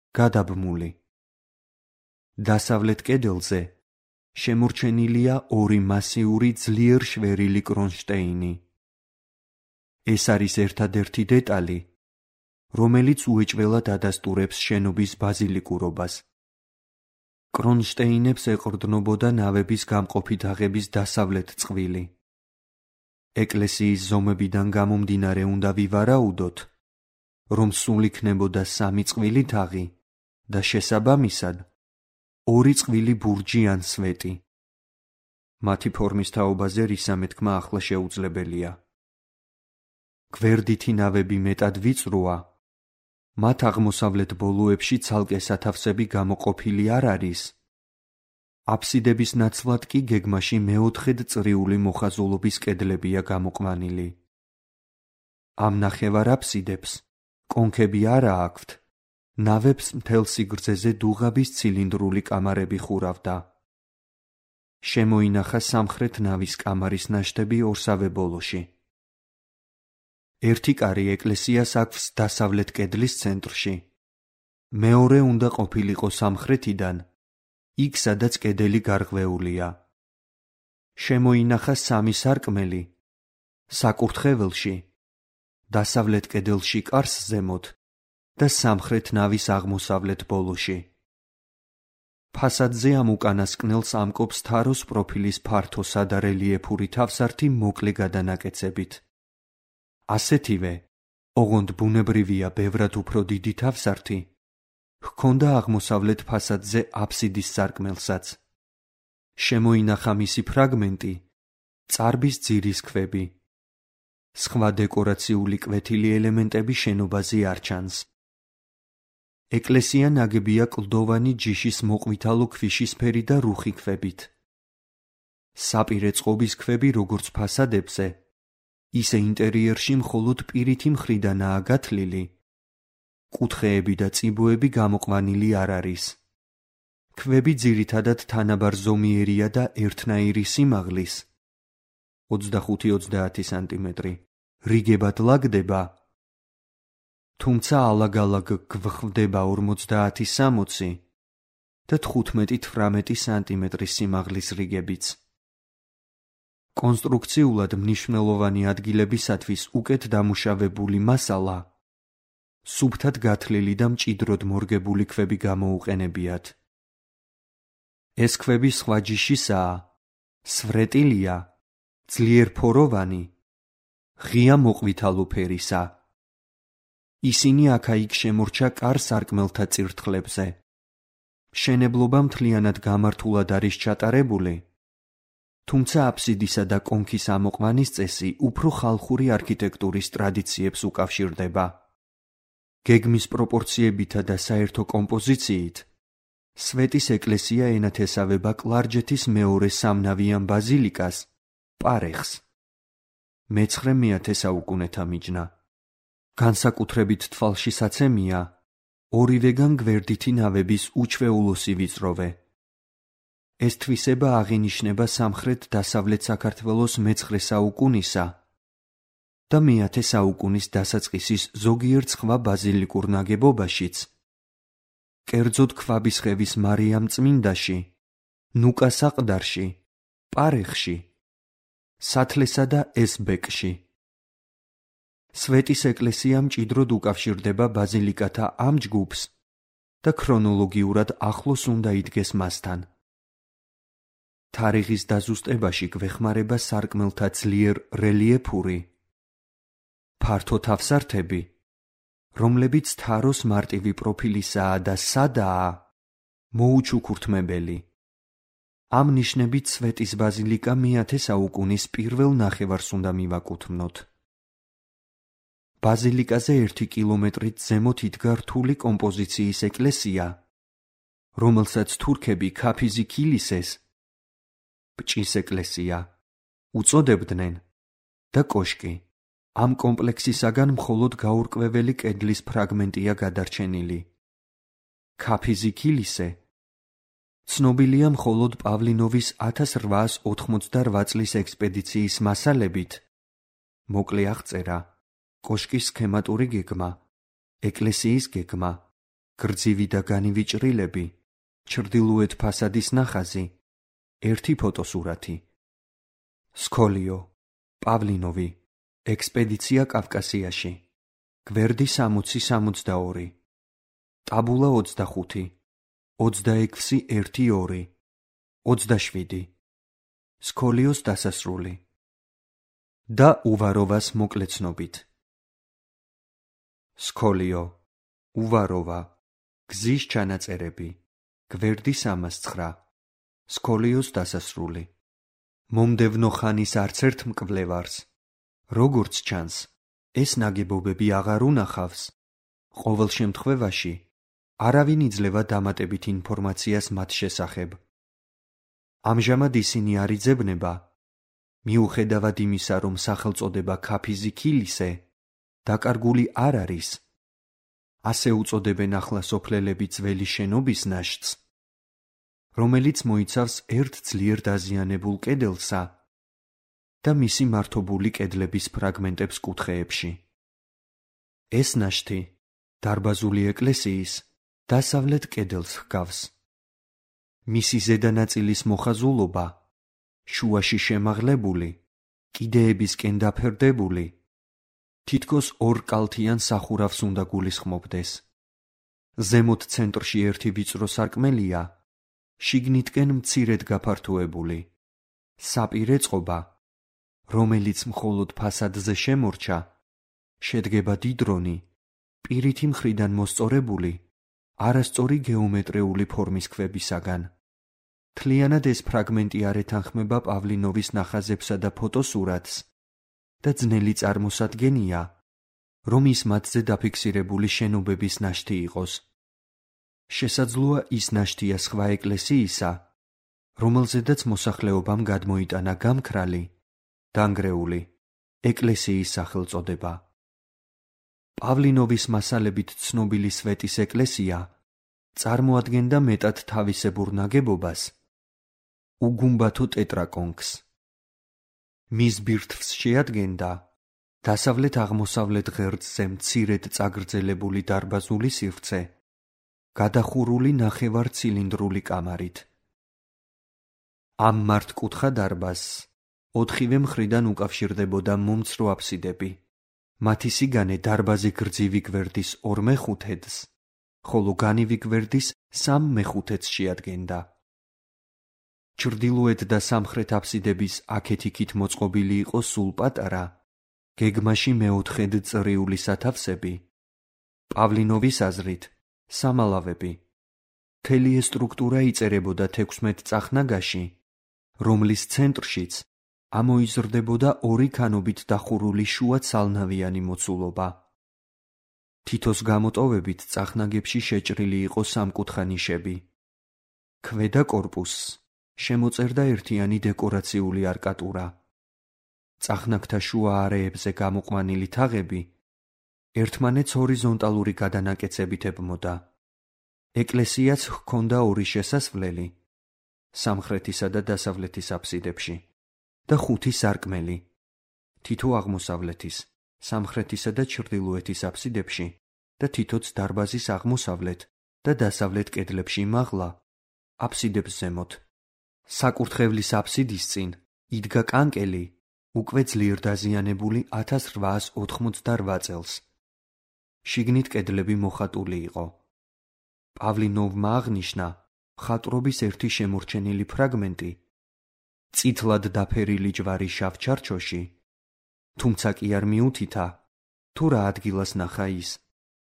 გადაბმული. დასავლეთ კედელზე შემორჩენილია ორი მასიური ძლიერ შვერილი კრონშტეინი. ეს არის ერთადერთი დეტალი, რომელიც უეჭველად ადასტურებს შენობის ბაზილიკურობას. კრონშტეინებს ეყრდნობოდა ნავების გამყოფი თაღების დასავლეთ წყვილი. ეკლესიის ზომებიდან გამომდინარე უნდა ვივარაუდოთ, რომ სულ იქნებოდა 3 წყვილი თაღი და შესაბამისად 2 წყვილი ბურჯი ან სვეტი. მათი ფორმის თაობაზე რისამე თქმა ახლა შეუძლებელია. გვერდითი ნავები მეტად ვიწროა, მათ აღმოსავლეთ ბოლოებში ცალკე სათავსები გამოყოფილი არ არის. აფსიდების ნაცვლად კი გეგმაში მეოთხედ წრიული მოხაზულობის კედლებია გამოყვანილი. ამ ნახევარ-აფსიდებს კონქები არა აქვთ, ნავებს მთელ სიგრძეზე დუღაბის ცილინდრული კამარები ხურავდა. შემოინახა სამხრეთ ნავის კამარის ნაშთები ორსავე ბოლოში. ერთი კარი ეკლესიას აქვს დასავლეთ კედლის ცენტრში. მეორე უნდა ყოფილიყო სამხრეთიდან, იქ სადაც კედელი გარღვეულია. შემოინახა 3 სარკმელი, საკურთხეველში, დასავლეთ კედელში კარს ზემოთ და სამხრეთ ნავის აღმოსავლეთ ბოლოში. ფასადზე ამ უკანასკნელს ამკობს თაროს პროფილის ფართო სადა რელიეფური თავსართი მოკლე გადანაკეცებით. ასეთივე, ოღონდ ბუნებრივია ბევრად უფრო დიდი თავსართი, ჰქონდა აღმოსავლეთ ფასადზე აფსიდის სარკმელსაც. შემოინახა მისი ფრაგმენტი, წარბის ძირის ქვები. სხვა დეკორაციული კვეთილი ელემენტები შენობაზე არ ჩანს. ეკლესია ნაგებია კლდოვანი ჯიშის მოყვითალო ქვიშისფერი და რუხი ქვებით. საპირე წყობის ქვები როგორც ფასადებზე, ისე ინტერიერში მხოლოდ პირითი მხრიდანაა გათლილი. კუთხეები და წიბოები გამოყვანილი არ არის. ქვები ძირითადად თანაბარ ზომიერია და ერთნაირი სიმაღლის 25-30 სანტიმეტრი რიგებად ლაგდება, თუმცა ალაგ-ალაგ გვხვდება 50-60 და 15-18 სანტიმეტრის სიმაღლის რიგებიც. კონსტრუქციულად მნიშვნელოვანი ადგილებისათვის უკეთ დამუშავებული მასალა, სუფთად გათლილი და მჭიდროდ მორგებული ქვები გამოუყენებიათ. ეს ქვები სხვა ჯიშისაა, სვრეტილია, ძლიერ ფოროვანი, ღია მოყვითალო ფერისა. ისინი აქა-იქ შემორჩა კარ-სარკმელთა წირთხლებზე. მშენებლობა მთლიანად გამართულად არის ჩატარებული, თუმცა აფსიდისა და კონქის ამოყვანის წესი უფრო ხალხური არქიტექტურის ტრადიციებს უკავშირდება. გეგმის პროპორციებითა და საერთო კომპოზიციით სვეტის ეკლესია ენათესავება კლარჯეთის მეორე სამნავიან ბაზილიკას, პარეხს. მე-9 საუკუნეთა მიჯნა. განსაკუთრებით თვალშისაცემია ორივეგან გვერდითი ნავების უჩვეულოსი ვიწროვე. ეს თვისება აღინიშნება სამხრეთ-დასავლეთ საქართველოს მე-9 საუკუნისა და მე-10 საუკუნის დასაწყისის ზოგიერთ სხვა ბაზილიკურ ნაგებობაშიც, კერძოდ ქვაბისხევის მარიამ წმინდაში, ნუკას აყდარში, პარეხში, სათლესა და ესბეკში. სვეტის ეკლესია მჭიდროდ უკავშირდება ბაზილიკათა ამ ჯგუფს და ქრონოლოგიურად ახლოს უნდა იდგეს მასთან. თარიღის დაზუსტებაში გვეხმარება სარკმელთა ძლიერ რელიეფური, ფართო თავსართები, რომლებიც თაროს მარტივი პროფილისაა და სადაა, მოუჩუქურთმებელი. ამ ნიშნებით სვეტის ბაზილიკა მე-10 საუკუნის პირველ ნახევარს უნდა მივაკუთვნოთ. ბაზილიკაზე 1 კილომეტრით ზემოთ იდგა რთული კომპოზიციის ეკლესია, რომელსაც თურქები ქაფიზი ქილისეს, ბჭის ეკლესია უწოდებდნენ და კოშკი. ამ კომპლექსისაგან მხოლოდ გაურკვეველი კედლის ფრაგმენტია გადარჩენილი. ქაფიზი ქილისე ცნობილია მხოლოდ პავლინოვის 1888 წლის ექსპედიციის მასალებით. მოკლე აღწერა, კოშკის სქემატური გეგმა, ეკლესიის გეგმა, გრძივი და განივი ჭრილები, ჩრდილოეთ ფასადის ნახაზი, ერთი ფოტოსურათი. სქოლიო, პავლინოვი, ექსპედიცია კავკასიაში, გვერდი 60-62, ტაბულა 25, 26-1-2, 27, სქოლიოს დასასრული და უვაროვას მოკლეცნობით. სქოლიო, უვაროვა, გზის ჩანაწერები, გვერდი 309, სქოლიოს დასასრული. მომდევნო ხანის არცერთ მკვლევარს, როგორც ჩანს, ეს ნაგებობები აღარ უნახავს. ყოველ შემთხვევაში, არავინ იძლევა დამატებით ინფორმაციას მათ შესახებ. ამჟამად ისინი არ იძებნება, მიუხედავად იმისა, რომ სახელწოდება ქაფიზი ქილისე დაკარგული არ არის, ასე უწოდებენ ახლა სოფლელები ძველი შენობის ნაშთს, რომელიც მოიცავს ერთ ძლიერ დაზიანებულ კედელსა და მისი მართობული კედლების ფრაგმენტებს კუთხეებში. ეს ნაშთი დარბაზული ეკლესიის დასავლეთ კედელს ჰგავს. მისი ზედა ნაწილის მოხაზულობა შუაში შემაღლებული, კიდეებისკენ დაფერდებული, თითქოს ორკალთიან სახურავს უნდა გულისხმობდეს. ზემოთ ცენტრში ერთი ვიწრო სარკმელია, შიგნიტკენ მცირედ გაფართოებული. საპირე წყობა, რომელიც მხოლოდ ფასადზე შემორჩა, შედგება დიდრონი, პირითი მხრიდან მოსწორებული, არასწორი გეომეტრიული ფორმის ქვებისაგან. მთლიანად ეს ფრაგმენტი არ ეთანხმება პავლინოვის ნახაზებსა და ფოტოსურათს და ძნელი წარმოსადგენია, რომ ის მათზე დაფიქსირებული შენობების ნაშთი იყოს. შესაძლოა ის ნაშთია სხვა ეკლესიისა, რომელზედაც მოსახლეობამ გადმოიტანა გამქრალი, დანგრეული ეკლესიის სახელწოდება. პავლინოვის მასალებით ცნობილი სვეტის ეკლესია წარმოადგენდა მეტად თავისებურ ნაგებობას, უგუმბათო ტეტრაკონქს. მის ბირთვს შეადგენდა დასავლეთ-აღმოსავლეთ ღერძზე მცირედ წაგრძელებული დარბაზული სივრცე, გადახურული ნახევარცილინდრული კამარით. ამ მართკუთხა დარბაზს ოთხივე მხრიდან უკავშირდებოდა მომცრო აფსიდები. მათი სიგანე დარბაზი გრძივი გვერდის 2/5-ს, ხოლო განივი გვერდის 3/5-ს შეადგენდა. ჩრდილოეთ და სამხრეთ აფსიდების აქეთ-იქით მოწყობილი იყო სულ პატარა, გეგმაში მეოთხედ წრიული სათავსები. პავლინოვის აზრით, სამალავები. მთელი ეს სტრუქტურა იწერებოდა 16 წახნაგაში, რომლის ცენტრშიც ამოიზრდებოდა ორი ქანობით დახურული შუა ცალნავიანი მოცულობა. თითოს გამოტოვებით წახნაგებში შეჭრილი იყო სამკუთხა ნიშები. ქვედა კორპუსს შემოწერდა ერთიანი დეკორაციული არკატურა. წახნაგთა შუა არეებზე გამოყვანილი თაღები ერთმანეთს ჰორიზონტალური გადანაკეცებით ებმოდა. ეკლესიაც ჰქონდა ორი შესასვლელი, სამხრეთისა და დასავლეთის აფსიდებში და 5 სარკმელი, თითო აღმოსავლეთის, სამხრეთისა და ჩრდილოეთის აფსიდებში და თითოც დარბაზის აღმოსავლეთ და დასავლეთ კედლებში მაღლა, აფსიდებს ზემოთ. საკურთხევლის აფსიდის წინ იდგა კანკელი, უკვე ძლიერ დაზიანებული 1888 წელს. შიგნით კედლები მოხატული იყო. პავლინოვმა აღნიშნა მხატვრობის ერთი შემორჩენილი ფრაგმენტი, წითლად დაფერილი ჯვარი შავ ჩარჩოში, თუმცა კი არ მიუთითა, თუ რა ადგილას ნახა ის.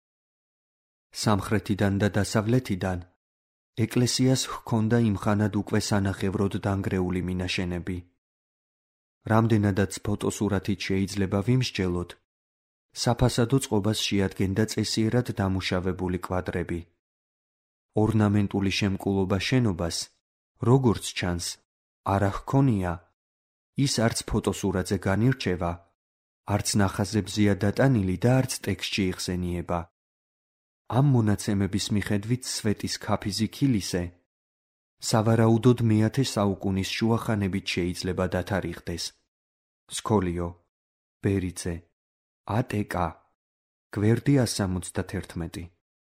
სამხრეთიდან და დასავლეთიდან ეკლესიას ჰქონდა იმხანად უკვე სანახევროდ დანგრეული მინაშენები. რამდენადაც ფოტოსურათით შეიძლება ვიმსჯელოთ, საფასადო წყობას შეადგენდა წესიერად დამუშავებული კვადრები. ორნამენტული შემკულობა შენობას, როგორც ჩანს, არ ჰქონია, ის არც ფოტოსურათზე განირჩევა, არც ნახაზებზეა დატანილი და არც ტექსტში იხსენიება. ამ მონაცემების მიხედვით სვეტის ქაფიზი ქილისე სავარაუდოდ მე-10 საუკუნის შუახანებით შეიძლება დათარიღდეს. სქოლიო, ბერიძე, ატკ, გვერდი 171.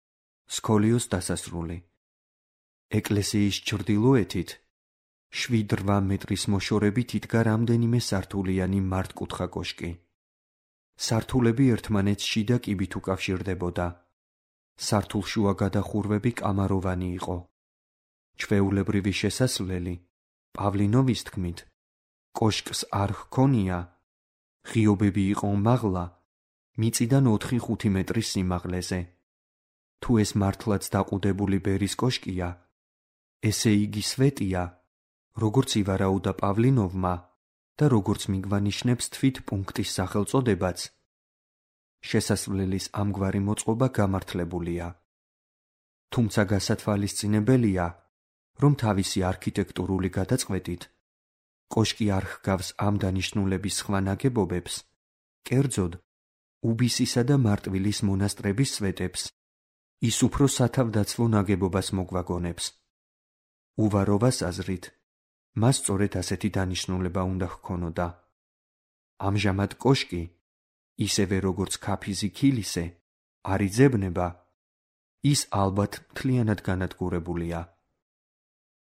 სქოლიოს დასასრული. ეკლესიის ჩრდილოეთით 7-8 მეტრის მოშორებით იდგა რამდენიმე სართულიანი მართკუთხა კოშკი. სართულები ერთმანეთს შიდა კიბით უკავშირდებოდა. სართულშუა გადახურვები კამაროვანი იყო. ჩვეულებრივი შესასვლელი, პავლინოვის თქმით, კოშკს არ ჰქონია, ღიობები იყო მაღლა, მიწიდან 4-5 მეტრის სიმაღლეზე. თუ ეს მართლაც დაყუდებული ბერის კოშკია, ესე იგი სვეტია, როგორც ივარაუდა პავლინოვმა და როგორც მიგვანიშნებს თვით პუნქტის სახელწოდებაც. შესასვლელის ამგვარი მოწყობა გამართლებულია. თუმცა გასათვალისწინებელია, რომ თავისი არქიტექტურული გადაწყვეტით კოშკი არ ჰგავს ამ დანიშნულების სხვა ნაგებობებს, კერძოდ უბისისა და მარტვილის მონასტრების სვეტებს, ის უფრო სათავდაცვო ნაგებობას მოგვაგონებს. უვაროვას აზრით, მას სწორედ ასეთი დანიშნულება უნდა ჰქონოდა. ამჟამად კოშკი, ისევე როგორც ქაფიზი ქილისე, არ იძებნება, ის ალბათ მთლიანად განადგურებულია.